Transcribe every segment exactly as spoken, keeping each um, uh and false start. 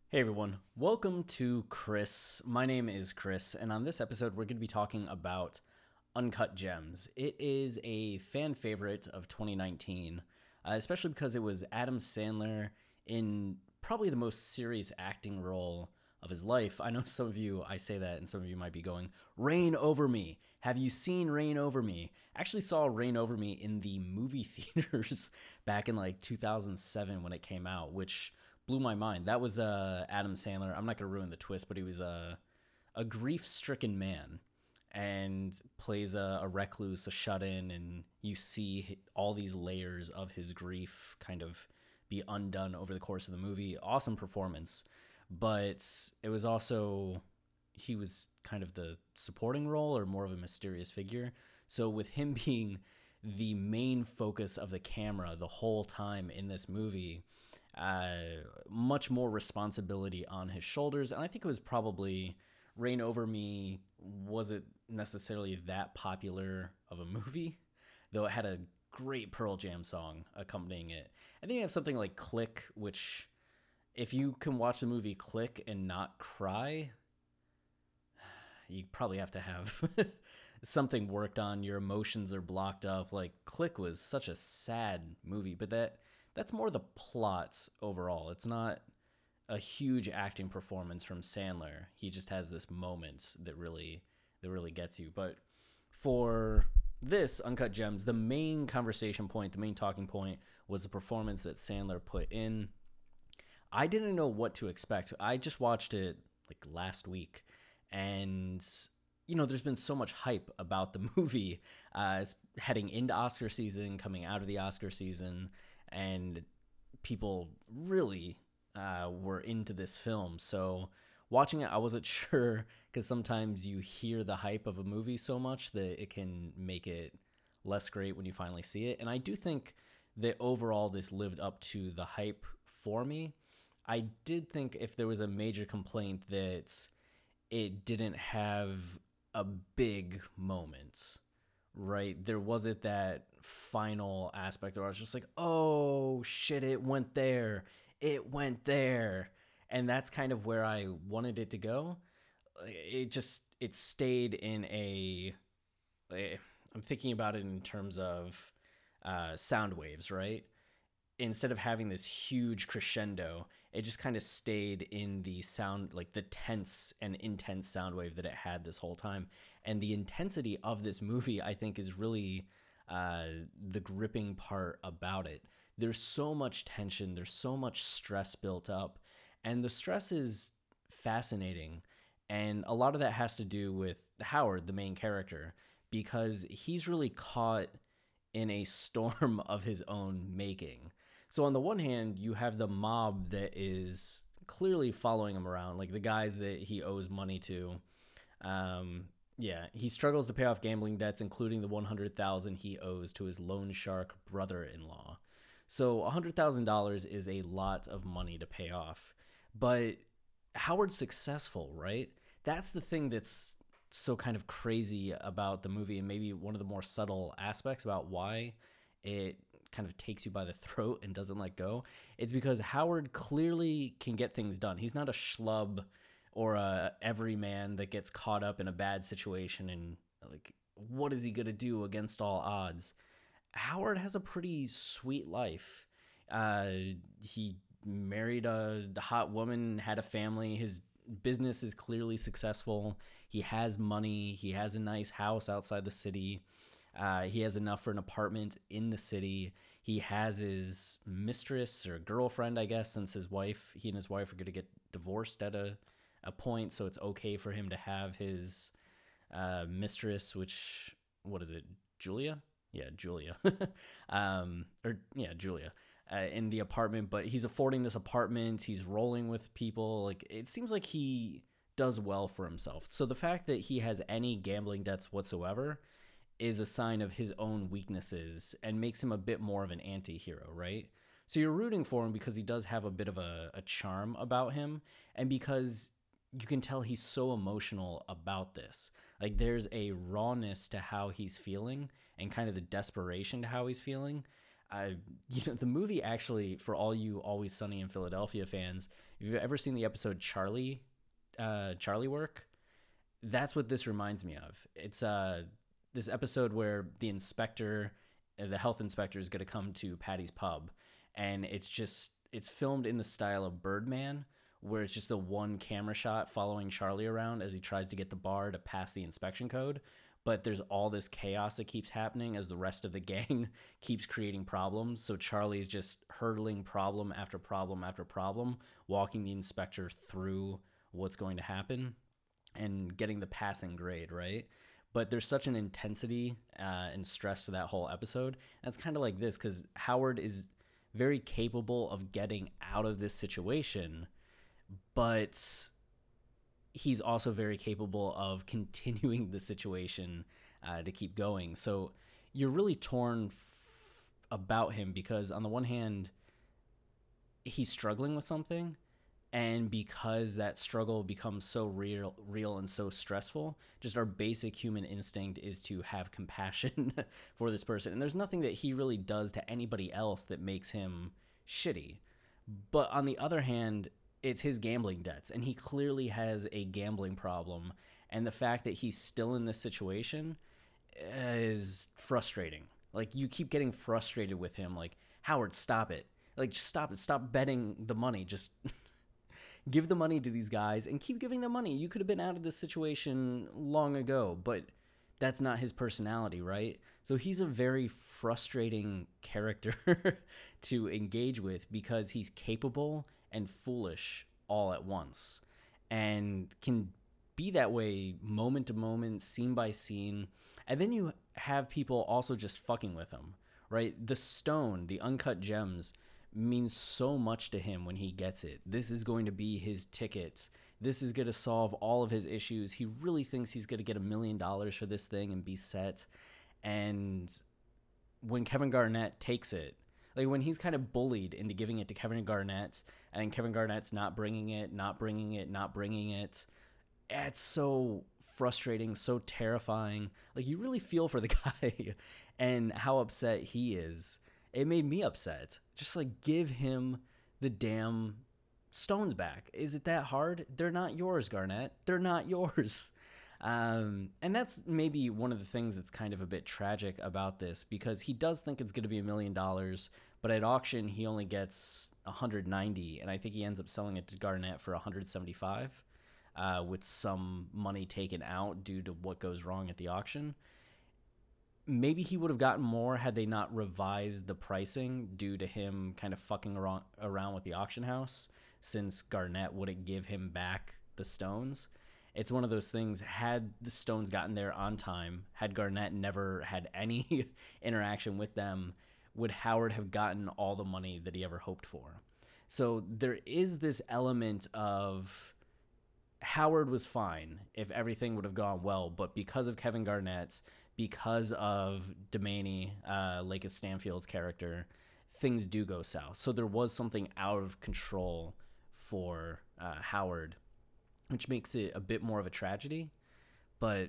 Hey everyone, welcome to Chris. My name is Chris, and on this episode, we're going to be talking about Uncut Gems. It is a fan favorite of twenty nineteen, uh, especially because it was Adam Sandler in probably the most serious acting role of his life. I know some of you, I say that, and some of you might be going, Reign Over Me. Have you seen Reign Over Me? I actually saw Reign Over Me in the movie theaters back in like two thousand seven when it came out, which blew my mind. That was uh, Adam Sandler. I'm not going to ruin the twist, but he was a, a grief stricken man and plays a, a recluse, a shut in, and you see all these layers of his grief kind of be undone over the course of the movie. Awesome performance. But it was also, he was kind of the supporting role or more of a mysterious figure. So with him being the main focus of the camera the whole time in this movie, uh, much more responsibility on his shoulders. And I think it was probably Reign Over Me wasn't necessarily that popular of a movie, though it had a great Pearl Jam song accompanying it. And then you have something like Click, which, if you can watch the movie Click and not cry, you probably have to have something worked on. Your emotions are blocked up. Like Click was such a sad movie, but that that's more the plot overall. It's not a huge acting performance from Sandler. He just has this moment that really that really gets you. But for this Uncut Gems, the main conversation point, the main talking point was the performance that Sandler put in. I didn't know what to expect. I just watched it like last week, and you know, there's been so much hype about the movie uh, heading into Oscar season, coming out of the Oscar season, and people really uh, were into this film. So watching it, I wasn't sure, because sometimes you hear the hype of a movie so much that it can make it less great when you finally see it. And I do think that overall this lived up to the hype for me. I did think if there was a major complaint that it didn't have a big moment, right? There wasn't that final aspect where I was just like, oh shit, it went there. It went there. And that's kind of where I wanted it to go. It just, it stayed in a, a I'm thinking about it in terms of uh, sound waves, right? Instead of having this huge crescendo, it just kind of stayed in the sound, like the tense and intense sound wave that it had this whole time. And the intensity of this movie, I think, is really uh, the gripping part about it. There's so much tension, there's so much stress built up, and the stress is fascinating. And a lot of that has to do with Howard, the main character, because he's really caught in a storm of his own making. So on the one hand, you have the mob that is clearly following him around, like the guys that he owes money to. Um, yeah, he struggles to pay off gambling debts, including the one hundred thousand dollars he owes to his loan shark brother-in-law. So one hundred thousand dollars is a lot of money to pay off. But Howard's successful, right? That's the thing that's so kind of crazy about the movie, and maybe one of the more subtle aspects about why it kind of takes you by the throat and doesn't let go. It's because Howard clearly can get things done. He's not a schlub or a everyman that gets caught up in a bad situation and like, what is he gonna do against all odds? Howard has a pretty sweet life. Uh, he married a hot woman, had a family. His business is clearly successful. He has money. He has a nice house outside the city. Uh, he has enough for an apartment in the city. He has his mistress or girlfriend, I guess, since his wife, he and his wife are going to get divorced at a, a point. So it's okay for him to have his uh, mistress, which, what is it, Julia? Yeah, Julia. um, or, yeah, Julia. Uh, in the apartment, but he's affording this apartment. He's rolling with people. Like, it seems like he does well for himself. So the fact that he has any gambling debts whatsoever is a sign of his own weaknesses and makes him a bit more of an anti-hero, right? So you're rooting for him because he does have a bit of a, a charm about him, and because you can tell he's so emotional about this. Like, there's a rawness to how he's feeling and kind of the desperation to how he's feeling. I, you know, the movie actually, for all you Always Sunny in Philadelphia fans, if you've ever seen the episode Charlie, uh, Charlie Work, that's what this reminds me of. It's uh, this episode where the inspector, uh, the health inspector, is going to come to Patty's pub, and it's just it's filmed in the style of Birdman, where it's just the one camera shot following Charlie around as he tries to get the bar to pass the inspection code. But there's all this chaos that keeps happening as the rest of the gang keeps creating problems. So Charlie's just hurdling problem after problem after problem, walking the inspector through what's going to happen and getting the passing grade, right? But there's such an intensity uh, and stress to that whole episode. And it's kind of like this, because Howard is very capable of getting out of this situation, but he's also very capable of continuing the situation uh, to keep going. So you're really torn f- about him, because on the one hand, he's struggling with something, and because that struggle becomes so real real and so stressful, just our basic human instinct is to have compassion for this person. And there's nothing that he really does to anybody else that makes him shitty. But on the other hand, it's his gambling debts, and he clearly has a gambling problem, and the fact that he's still in this situation is frustrating. Like, you keep getting frustrated with him, like, Howard, stop it. Like, just stop it. Stop betting the money. Just give the money to these guys and keep giving them money. You could have been out of this situation long ago, but that's not his personality, right? So he's a very frustrating character to engage with, because he's capable and foolish all at once, and can be that way moment to moment, scene by scene. And then you have people also just fucking with him, right? The stone, the uncut gems, means so much to him when he gets it. This is going to be his ticket. This is going to solve all of his issues. He really thinks he's going to get a million dollars for this thing and be set. And when Kevin Garnett takes it, like when he's kind of bullied into giving it to Kevin Garnett, and Kevin Garnett's not bringing it, not bringing it, not bringing it, it's so frustrating, so terrifying. Like, you really feel for the guy and how upset he is. It made me upset. Just like, give him the damn stones back. Is it that hard? They're not yours, Garnett. They're not yours. Um, and that's maybe one of the things that's kind of a bit tragic about this, because he does think it's going to be a million dollars, but at auction he only gets one hundred ninety, and I think he ends up selling it to Garnett for one hundred seventy-five, uh, with some money taken out due to what goes wrong at the auction. Maybe he would have gotten more had they not revised the pricing due to him kind of fucking around, around with the auction house, since Garnett wouldn't give him back the stones. It's one of those things, had the stones gotten there on time, had Garnett never had any interaction with them, would Howard have gotten all the money that he ever hoped for? So there is this element of Howard was fine if everything would have gone well, but because of Kevin Garnett, because of Demaney, uh, Lakeith Stanfield's character, things do go south. So there was something out of control for uh, Howard, which makes it a bit more of a tragedy. But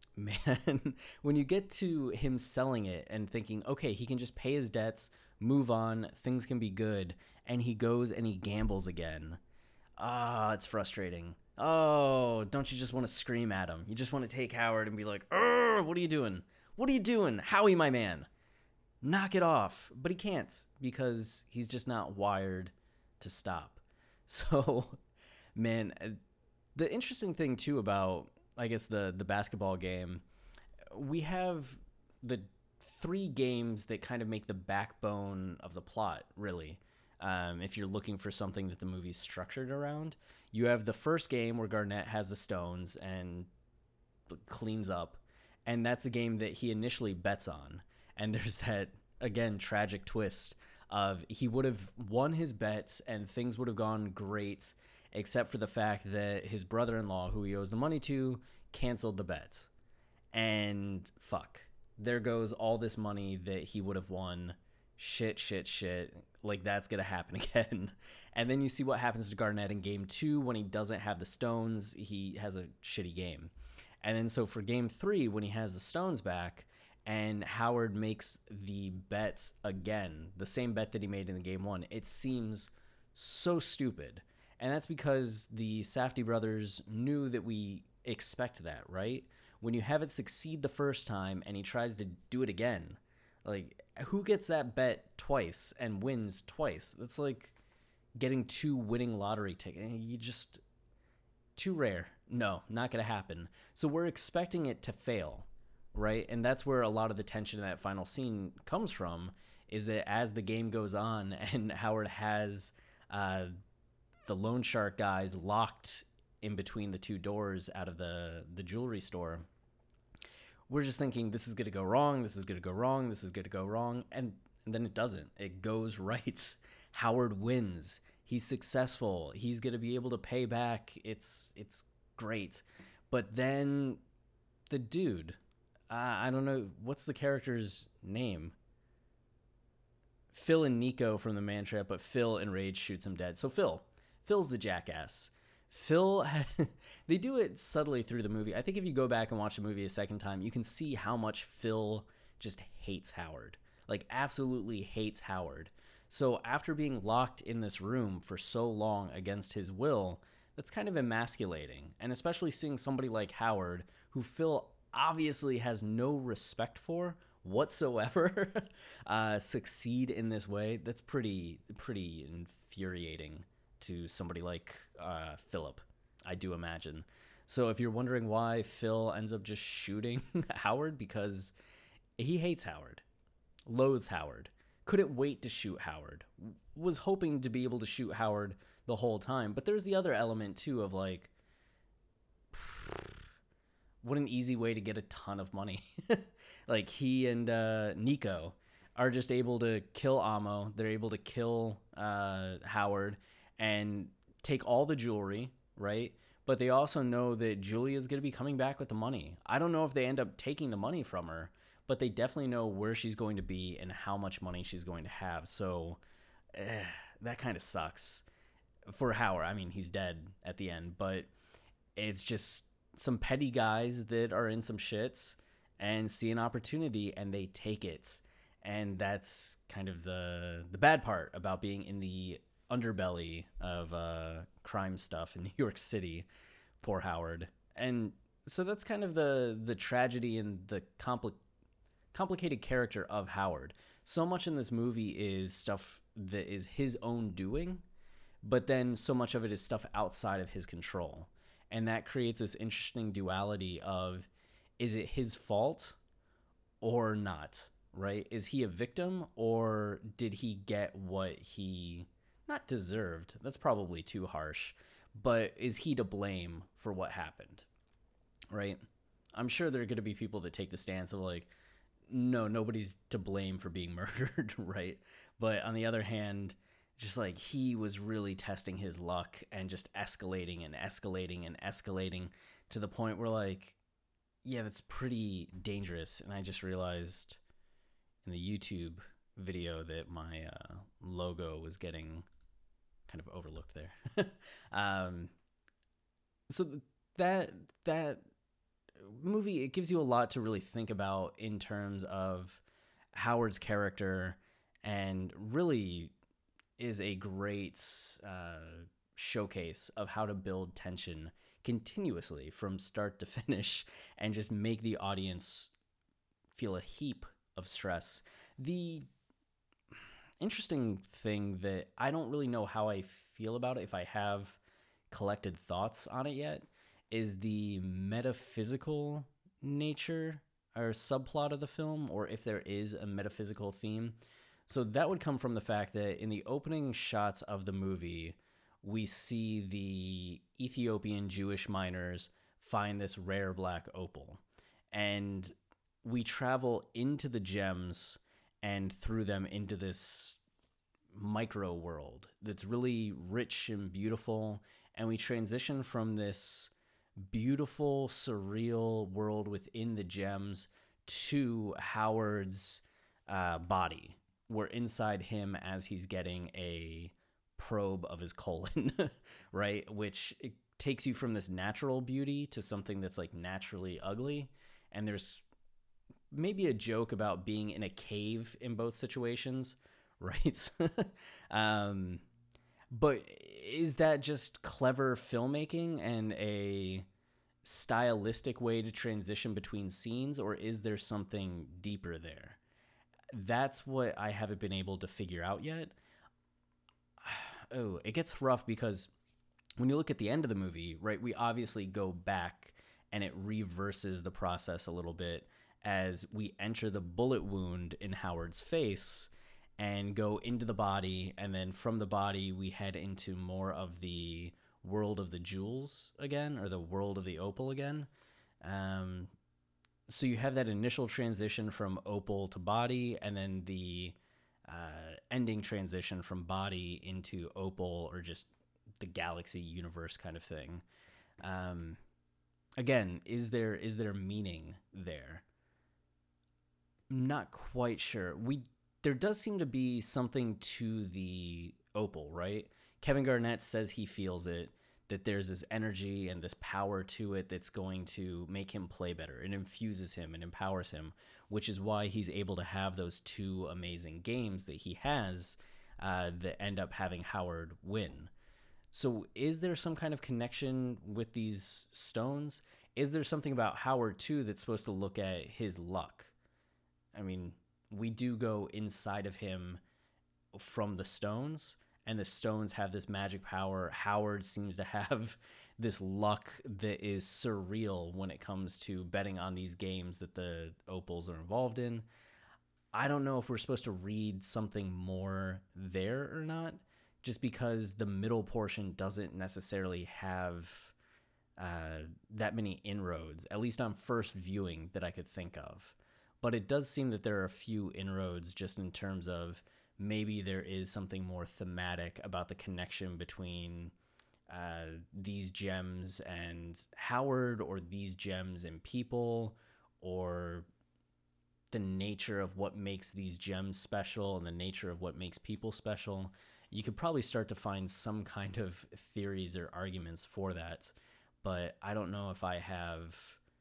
man, when you get to him selling it and thinking, okay, he can just pay his debts, move on, things can be good, and he goes and he gambles again, ah, it's frustrating. Oh, don't you just want to scream at him? You just want to take Howard and be like, oh, what are you doing? What are you doing? Howie, my man. Knock it off. But he can't, because he's just not wired to stop. So, man, the interesting thing too about, I guess, the the basketball game, we have the three games that kind of make the backbone of the plot, really. Um, if you're looking for something that the movie's structured around, you have the first game where Garnett has the stones and cleans up, and that's a game that he initially bets on. And there's that, again, tragic twist of he would have won his bets and things would have gone great, except for the fact that his brother-in-law, who he owes the money to, canceled the bet. And fuck, there goes all this money that he would have won. Shit, shit, shit. Like, that's going to happen again. And then you see what happens to Garnett in game two when he doesn't have the stones. He has a shitty game. And then so for game three, when he has the stones back and Howard makes the bet again, the same bet that he made in the game one. It seems so stupid. And that's because the Safdie brothers knew that we expect that, right? When you have it succeed the first time and he tries to do it again, like, who gets that bet twice and wins twice? That's like getting two winning lottery tickets. You just, too rare. No, not going to happen. So we're expecting it to fail, right? And that's where a lot of the tension in that final scene comes from, is that as the game goes on and Howard has uh, the loan shark guys locked in between the two doors out of the, the jewelry store, we're just thinking, this is going to go wrong, this is going to go wrong, this is going to go wrong, and, and then it doesn't. It goes right. Howard wins. He's successful. He's going to be able to pay back. It's it's great. But then the dude, uh, I don't know, what's the character's name? Phil and Nico from the Man Trap, but Phil enraged shoots him dead. So Phil, Phil's the jackass. Phil, they do it subtly through the movie. I think if you go back and watch the movie a second time, you can see how much Phil just hates Howard. Like, absolutely hates Howard. So after being locked in this room for so long against his will, that's kind of emasculating. And especially seeing somebody like Howard, who Phil obviously has no respect for whatsoever, uh, succeed in this way, that's pretty, pretty infuriating to somebody like uh, Philip, I do imagine. So if you're wondering why Phil ends up just shooting Howard, because he hates Howard, loathes Howard, couldn't wait to shoot Howard, was hoping to be able to shoot Howard the whole time. But there's the other element, too, of like, what an easy way to get a ton of money. Like, he and uh, Nico are just able to kill Amo. They're able to kill uh, Howard and take all the jewelry, right? But they also know that Julia's going to be coming back with the money. I don't know if they end up taking the money from her, but they definitely know where she's going to be and how much money she's going to have. So eh, that kind of sucks for Howard. I mean, he's dead at the end, but it's just some petty guys that are in some shits and see an opportunity and they take it. And that's kind of the the bad part about being in the underbelly of uh, crime stuff in New York City. Poor Howard. And so that's kind of the the tragedy and the compli- complicated character of Howard. So much in this movie is stuff that is his own doing, but then so much of it is stuff outside of his control. And that creates this interesting duality of, is it his fault or not, right? Is he a victim, or did he get what he not deserved? That's probably too harsh, but is he to blame for what happened, right? I'm sure there are going to be people that take the stance of like, no, nobody's to blame for being murdered, right? But on the other hand, just like, he was really testing his luck and just escalating and escalating and escalating to the point where, like, yeah, that's pretty dangerous. And I just realized in the YouTube video that my uh, logo was getting kind of overlooked there. um, so that that movie, it gives you a lot to really think about in terms of Howard's character, and really is a great uh, showcase of how to build tension continuously from start to finish and just make the audience feel a heap of stress. The interesting thing that I don't really know how I feel about it, if I have collected thoughts on it yet, is the metaphysical nature or subplot of the film, or if there is a metaphysical theme. So that would come from the fact that in the opening shots of the movie, we see the Ethiopian Jewish miners find this rare black opal. And we travel into the gems and through them into this micro world that's really rich and beautiful. And we transition from this beautiful, surreal world within the gems to Howard's uh, body. We're inside him as he's getting a probe of his colon, right? Which it takes you from this natural beauty to something that's like naturally ugly. And there's maybe a joke about being in a cave in both situations, right? um, but is that just clever filmmaking and a stylistic way to transition between scenes, or is there something deeper there? That's what I haven't been able to figure out yet. Oh, it gets rough because when you look at the end of the movie, right, we obviously go back and it reverses the process a little bit as we enter the bullet wound in Howard's face and go into the body. And then from the body, we head into more of the world of the jewels again, or the world of the opal again. Um, so you have that initial transition from opal to body, and then the uh, ending transition from body into opal, or just the galaxy universe kind of thing. Um, again, is there is there meaning there? Not quite sure. We there does seem to be something to the opal, right? Kevin Garnett says he feels it, that there's this energy and this power to it that's going to make him play better. It infuses him and empowers him, which is why he's able to have those two amazing games that he has uh, that end up having Howard win. So is there some kind of connection with these stones? Is there something about Howard, too, that's supposed to look at his luck? I mean, we do go inside of him from the stones, and the stones have this magic power. Howard seems to have this luck that is surreal when it comes to betting on these games that the opals are involved in. I don't know if we're supposed to read something more there or not, just because the middle portion doesn't necessarily have uh, that many inroads, at least on first viewing, that I could think of. But it does seem that there are a few inroads just in terms of maybe there is something more thematic about the connection between uh, these gems and Howard, or these gems and people, or the nature of what makes these gems special and the nature of what makes people special. You could probably start to find some kind of theories or arguments for that, but I don't know if I have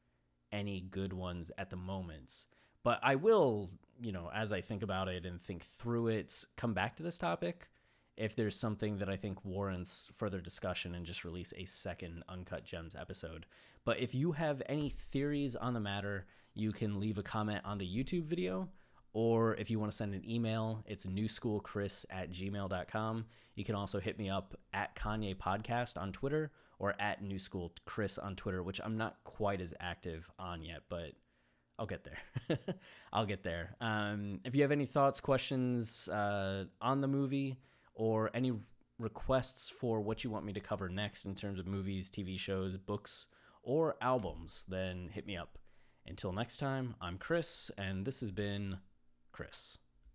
any good ones at the moment. But I will, you know, as I think about it and think through it, come back to this topic if there's something that I think warrants further discussion, and just release a second Uncut Gems episode. But if you have any theories on the matter, you can leave a comment on the YouTube video, or if you want to send an email, it's newschoolchris at gmail dot com. You can also hit me up at Kanye Podcast on Twitter, or at newschoolchris on Twitter, which I'm not quite as active on yet, but I'll get there. I'll get there. Um, if you have any thoughts, questions uh, on the movie, or any requests for what you want me to cover next in terms of movies, T V shows, books, or albums, then hit me up. Until next time, I'm Chris, and this has been Chris.